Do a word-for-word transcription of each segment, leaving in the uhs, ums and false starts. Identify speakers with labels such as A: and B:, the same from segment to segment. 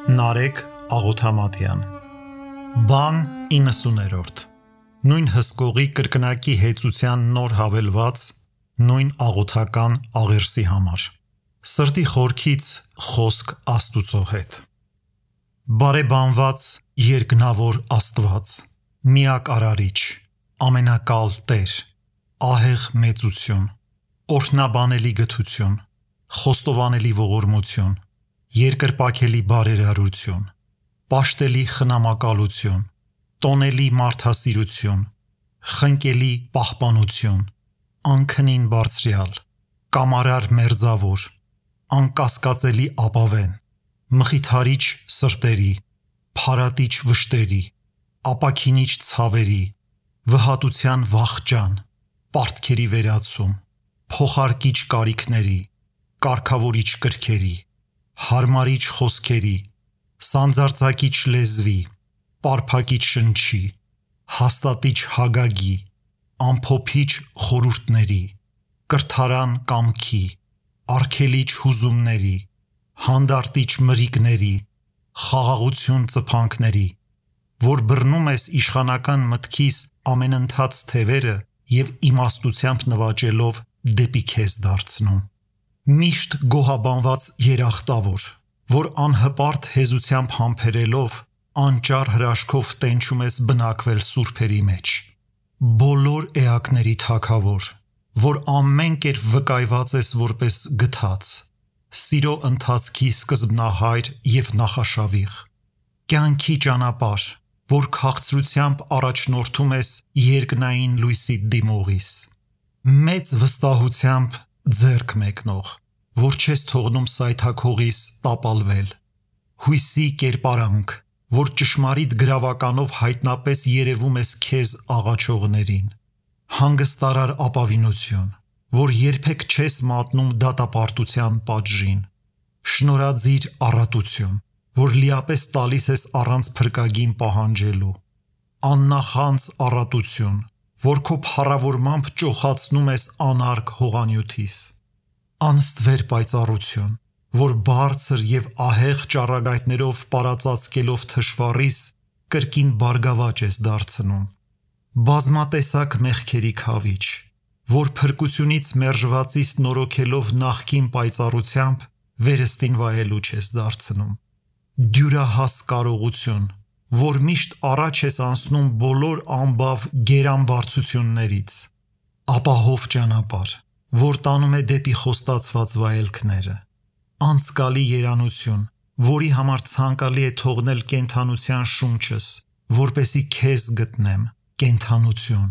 A: Նարեկ Աղոթամատյան Բան իննսուներորդ Նույն հսկողի կրկնակի հեծության նոր հավելված նույն աղոթական աղերսի համար Սրտի խորքից խոսք Աստուծո հետ Բարեբանված երկնավոր Աստված Միակ արարիչ Ամենակալ Տեր Ահեղ մեծություն Օրհնաբանելի գթություն Խոստովանելի ողորմություն Երկրպագելի բարերարություն Պաշտելի խնամակալություն Տոնելի մարդասիրություն Խնկելի պահպանություն Անքնին բարձրյալ Կամարար մերձավոր Անկասկածելի ապավեն Մխիթարիչ սրտերի Փարատիչ վշտերի Ապաքինիչ ցավերի Վհատության վախճան Պարտքերի վերացում Փոխարկիչ կարիքների Կարգավորիչ կրքերի Հարմարիչ խոսքերի Սանձարձակիչ լեզվի Պարփակիչ շնչի Հաստատիչ հագագի Ամփոփիչ խորհուրդների Կրթարան կամքի Արգելիչ հուզումների Հանդարտիչ մրիկների Խաղաղություն ծփանքների Որ բռնում ես իշխանական մտքիս ամենընթաց թևերը և իմաստությամբ նվաճելով դեպի քեզ դարձնում Միշտ գոհաբանված երախտավոր, որ անհպարտ հեզությամբ համբերելով, անճար հրաշքով տենչում ես բնակվել սուրբերի մեջ, բոլոր էակների թագավոր, որ ամեն կերպ վկայված ես որպես գթած, սիրո ընթացքի սկզբնահայր և նախաշավիղ, կյանքի ճանապարհ, որ քաղցրությամբ առաջնորդում ես երկնային լույսի դիմողիս, մեծ վստահությամբ ձեռք մեկնող, որ չես թողնում սայթաքողիս տապալվել, հույսի կերպարանք, որ ճշմարիտ գրավականով հայտնապես երևում ես քեզ աղաչողներին, հանգստարար ապավինություն, որ երբեք չես մատնում դատապարտության պատժին, շնորհաձիր առատություն, որ լիապես տալիս ես առանց փրկագին պահանջելու, աննախանձ առատություն, որ քո փառավորմամբ ճոխացնում ես անարգ հողանյութիս, անստվեր պայծառություն, որ բարձր և ահեղ ճառագայթներով պարածածկելով թշվառիս կրկին բարգավաճ ես դարձնում, բազմատեսակ մեղքերի քավիչ, որ փրկությունից մերժվածիս նորոգելով նախկին պայծառությամբ վերստին վայելուչ ես դարձնում, դյուրահաս կարողություն, որ միշտ առաջ ես անցնում բոլոր անբավ գերանբարձություններից, ապահով ճանապարհ, որ տանում է դեպի խոստացված վայելքները, անցկալի երանություն, որի համար ցանկալի է թողնել կենդանության շունչս, որպեսի քեզ գտնեմ, կենդանություն,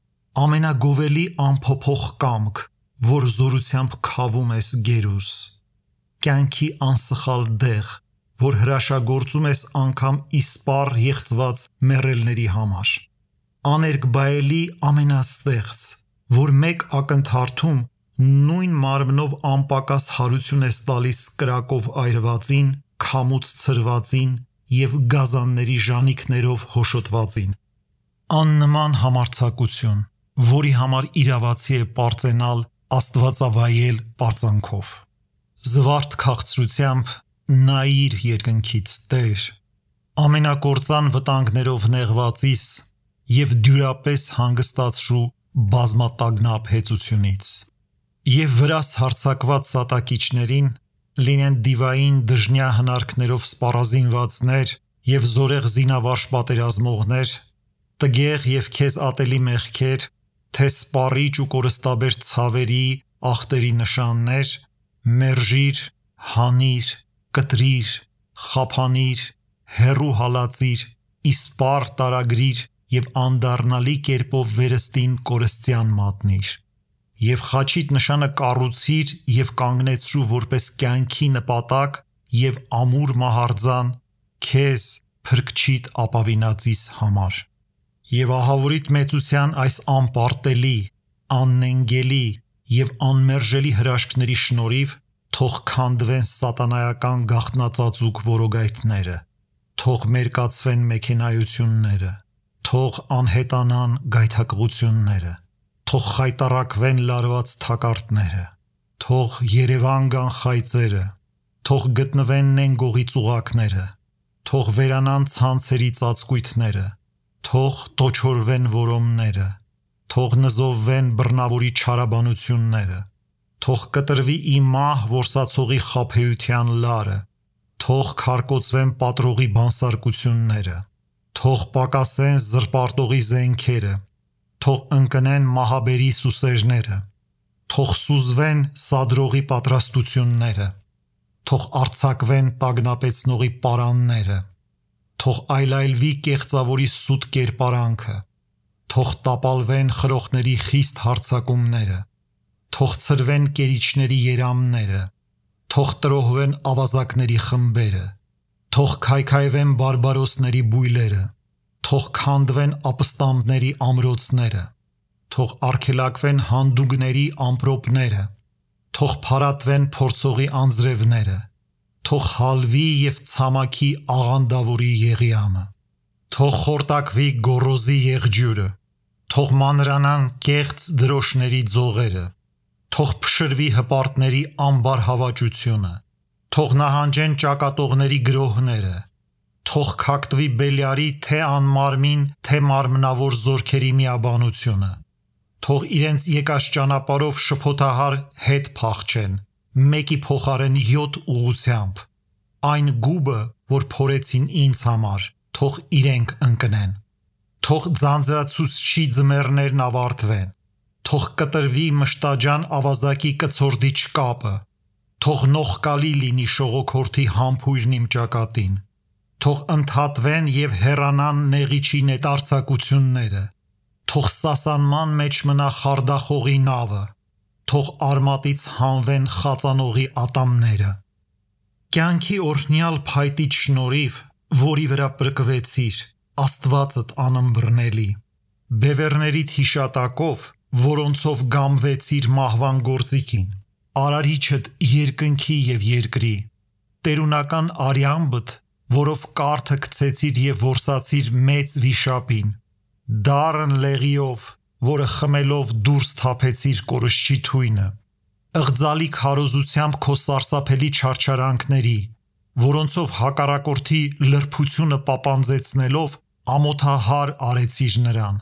A: ամենագովելի անփոփոխ կամք, որ զորությամբ քավում ես գերուս, կյանքի անսխալ դեղ, որ հրաշագործում ես անգամ իսպառ եղծված մեռելների համար, աներկբայելի ամենաստեղծ, որ մեկ ակնթարթում նույն մարմնով անպակաս հարություն ես տալիս կրակով այրվածին, քամուց ցրվածին և գազանների ժանիքներով հոշոտվածին, աննման համարձակություն, որի համար իրավացի է պարծենալ աստվածավայել պարծանքով, զվարթ քաղցրությամբ նայիր երկնքից Տեր, ամենակործան վտանգներով նեղվածիս և դյուրապես հանգստացրու բազմատագնապ հեծությունից, և վրաս հարձակված սատակիչներին լինեն դիվային դժնյա հնարքներով սպառազինվածներ և զորեղ զինավարժ պատերազմողներ, տգեղ և քեզ ատելի մեղքեր, թե սպառիչ ու կորստաբեր ցավերի, ախտերի նշաններ, մերժիր, հանիր, կտրիր, խափանիր, հեռու հալածիր, իսպառ տարագրիր և անդառնալի կերպով վերստին կորստյան մատնիր, և խաչիդ նշանը կառուցիր և կանգնեցրու որպես կյանքի նպատակ և ամուր մահարձան քեզ փրկչիդ ապավինածիս համար, և ահավորիդ մեծության այս անպարտելի, աննենգելի և անմերժելի հրաշքների շնորհիվ թող քանդվեն սատանայական գաղտնածածուկ որոգայթները, թող մերկացվեն մեքենայությունները, թող անհետանան գայթակղությունները, թող խայտառակվեն լարված թակարդները, թող երևան գան խայծերը, թող գտնվեն նենգողի ծուղակները, թող վերանան ցանցերի ծածկույթները, թող տոչորվեն որոմները, թող նզովվեն բռնավորի չարաբանությունները, թող կտրվի ի մահ որսացողի խաբեության լարը, թող քարկոծվեն պատրողի բանսարկությունները, թող պակասեն զրպարտողի զենքերը, թող ընկնեն մահաբերի սուսերները, թող սուզվեն սադրողի պատրաստությունները, թող արձակվեն տագնապեցնողի պարանները, թող այլայլվի կեղծավորի սուտ կերպարանքը, թող տապալվեն խրոխների խիստ հարձակումները, թող ցրվեն կերիչների երամները, թող տրոհվեն ավազակների խմբերը, թող քայքայվեն բարբարոսների բույլերը, թող քանդվեն ապստամբների ամրոցները, թող արգելակվեն հանդուգների ամպրոպները, թող փարատվեն փորձողի անձրևները, թող հալվի և ցամաքի աղանդավորի եղիամը, թող խորտակվի գոռոզի եղջյուրը, թող մանրանան կեղծ դրոշների ձողերը, թող փշրվի հպարտների ամբարհավաճությունը, թող նահանջեն ճակատողների գրոհները, թող քակտվի Բելիարի թե անմարմին, թե մարմնավոր զորքերի միաբանությունը, թող իրենց եկած ճանապարհով շփոթահար հետ փախչեն, մեկի փոխարեն յոթ ուղղությամբ, այն գուբը, որ փորեցին ինձ համար, թող իրենք ընկնեն, թող ձանձրացուցչի ձմեռներն ավարտվեն, թող կտրվի մշտաջան ավազակի կցորդիչ կապը, թող նողկալի լինի շողոքորթի համբույրն իմ ճակատին, թող ընդհատվեն և հեռանան նեղիչի նետարձակությունները, թող սասանման մեջ մնա խարդախողի նավը, թող արմատից հանվեն խածանողի ատամները։ Կյանքի օրհնյալ փայտիչ շնորհիվ, որի վրա պրկվեցիր, Աստվածդ անըմբռնելի, բևեռներիդ հիշատակով, որոնցով գամվեցիր մահվան գործիքին, Արարիչդ երկնքի և երկրի, տերունական արյամբդ, որով կարթը գցեցիր և որսացիր մեծ վիշապին, դառն լեղիով, որը խմելով դուրս թափեցիր կորշչի թույնը, ըղձալի քարոզությամբ քո սարսափելի չարչարանքների, որոնցով հակառակորդի լրբությունը պապանձեցնելով ամոթահար արեցիր նրան,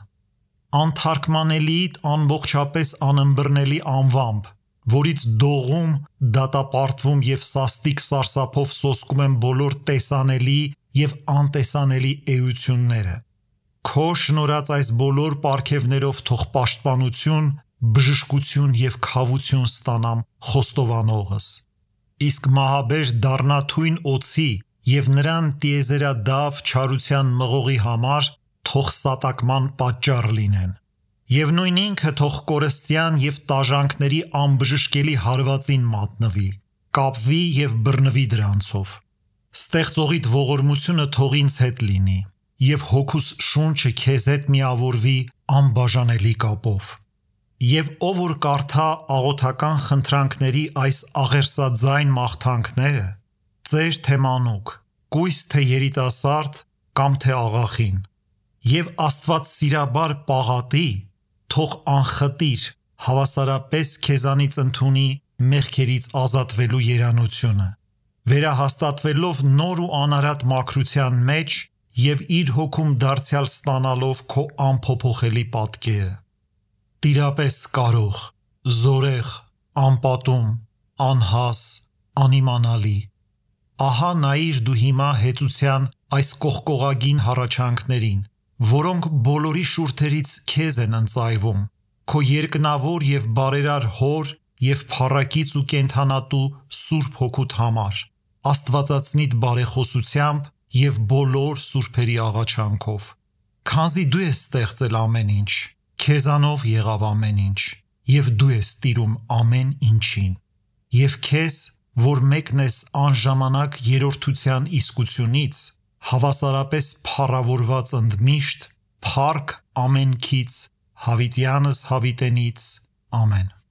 A: անթարգմանելիիդ ամբողջապես անըմբռնելի անվամբ, որից դողում, դատապարտվում և սաստիկ սարսափով սոսկում են բոլոր տեսանելի և անտեսանելի էությունները, քո շնորհած այս բոլոր պարգևներով թող պաշտպանություն, բժշկություն և քավություն ստանամ խոստովանողս, իսկ մահաբեր դառնաթույն օձի և նրան տիեզերադավ չարության մղողի համար թող սատակման պատճառ լինեն, և նույն ինքը թող կորստյան և տաժանքների անբժշկելի հարվածին մատնվի, կապվի և բռնվի դրանցով, ստեղծողիդ ողորմությունը թող ինձ հետ լինի, և հոգուս շունչը քեզ հետ միավորվի անբաժանելի կապով, և ով որ կարդա աղոթական խնդրանքների այս աղերսաձայն մաղթանքները, ծեր թե մանուկ, կույս թե երիտասարդ կամ թե աղախին, և Աստված սիրաբար պաղատի, թող անխտիր, հավասարապես քեզանից ընդունի մեղքերից ազատվելու երանությունը, վերահաստատվելով նոր ու անարատ մաքրության մեջ և իր հոգում դարձյալ ստանալով քո անփոփոխելի պատկերը, տիրապես կարող, զորեղ, անպատում, անհաս, անիմանալի, ահա նայիր դու հիմա հեծության այս կողկողագին հառաչանքներին, որոնք բոլորի շուրթերից քեզ են ընծայվում, քո երկնավոր և բարերար Հոր և փառակից ու կենդանատու Սուրբ Հոգուդ համար, Աստվածածնիդ բարեխոսությամբ և բոլոր սուրբերի աղաչանքով, քանզի դու ես ստեղծել ամեն ինչ, քեզանով եղավ ամեն ինչ, և դու ես տիրում ամեն ինչին, և քեզ, որ մեկն ես անժամանակ երրորդության իսկությունից, հավասարապես փառավորված ընդմիշտ, փառք ամենքից, հավիտյանս հավիտենից, ամեն։